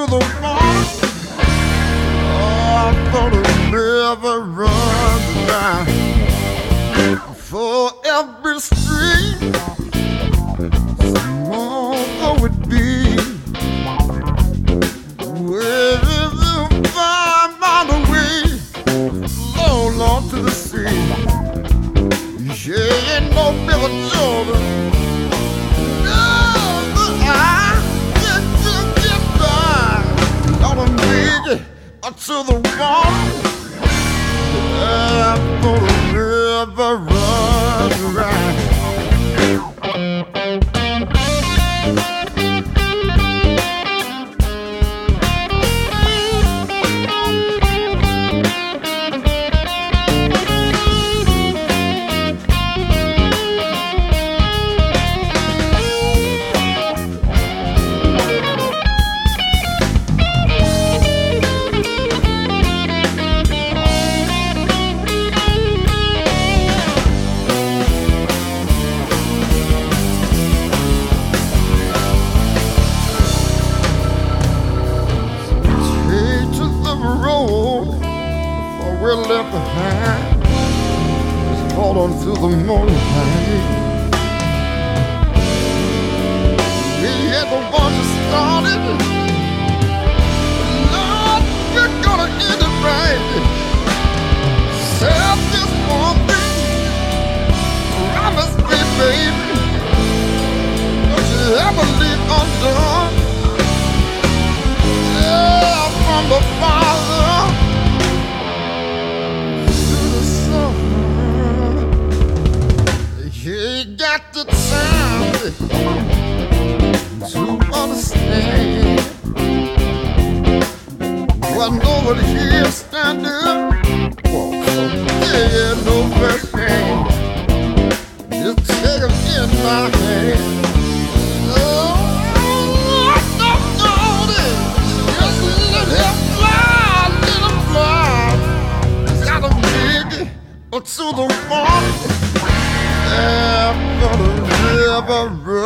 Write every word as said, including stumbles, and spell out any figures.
the morning. Oh, I'm gonna never run dry. For every stream, small though it be, where is the five mile away, low on to the sea. Yeah, ain't no River Jordan. No, but I get to get by. Gonna make it to the wall. I'm gonna never run right. We're left behind, just hold on to the morning light. We ain't the ones that started. Lord, we're gonna end it right. Self this one thing, promise me, baby, don't you ever leave undone. Yeah, from the Father. You got the time to understand. Well, nobody here stand up. Yeah, no first hand. Just take them in my hand. Oh, I don't know this. Just let him fly, let him fly. Got a big to the morning. I'm gonna never